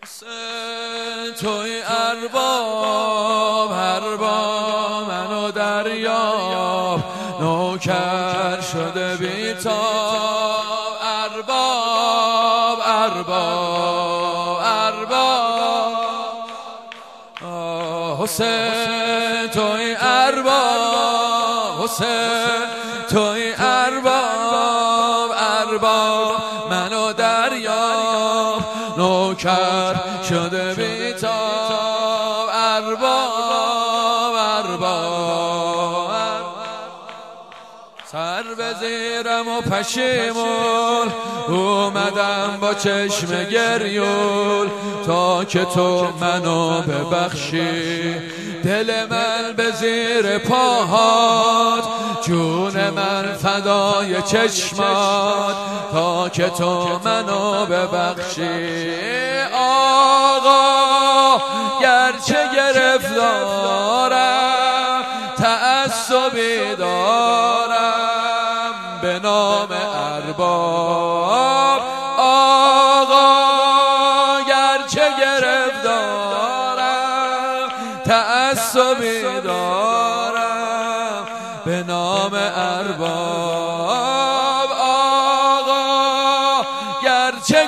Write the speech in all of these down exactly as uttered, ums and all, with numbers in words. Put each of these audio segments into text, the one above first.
حسین توی ارباب ارباب منو دریاب نوکر شده بیتاب ارباب ارباب ارباب حسین توی ارباب حسین توی ارباب ارباب منو دریاب نوکر شده بیتاب ارباب ارباب سر به زیرم و پشیمون اومدم با چشم گریول تا که تو منو ببخشی دل من به زیر پاهات جون من فدای چشمات تا که تو منو ببخشی آقا گرچه گرفتارم تعصبی دارم به نام ارباب آقا گرچه گرفتارم تعصبی دارم به نام ارباب آقا گرچه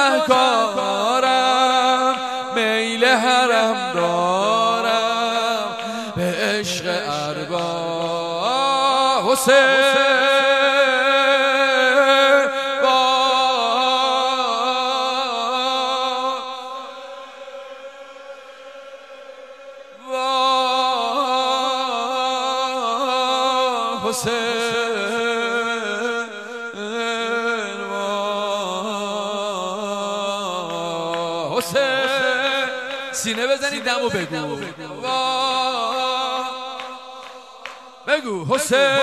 گناهکارم میل حرم دارم به عشق ارباب حسین حسین حسین سینه بزنی دمو بگو بگو حسین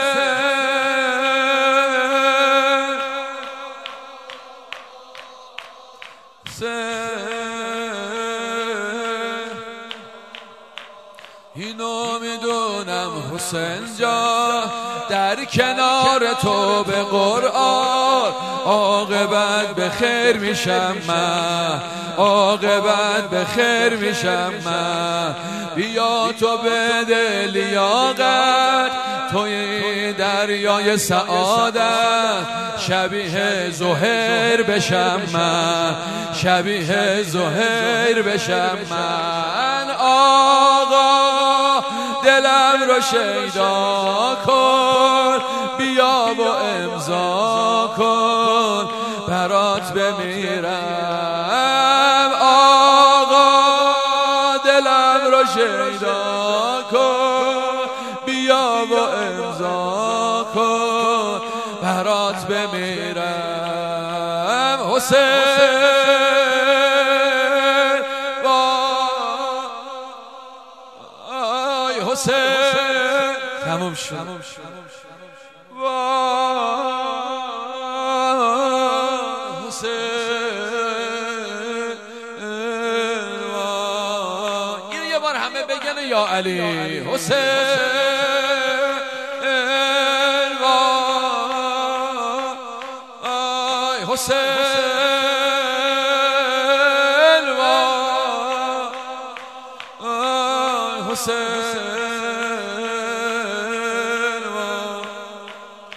اینو میدونم حسین جان در کنار تو به قرآن عاقبت به خیر میشم من عاقبت به خیر میشم من بیا تو بده لیاقت توی دریای سعادت شبیه زهیر بشم من شبیه زهیر بشم من آقا دلم رو شیدا کن بیا و امضا کن برات بمیرم آقا دلم رو شیدا کن بیا و امضا کن برات بمیرم حسین وای حسین تموم شد اینو یه بار همه بگن یا علی حسین وای حسین وای حسین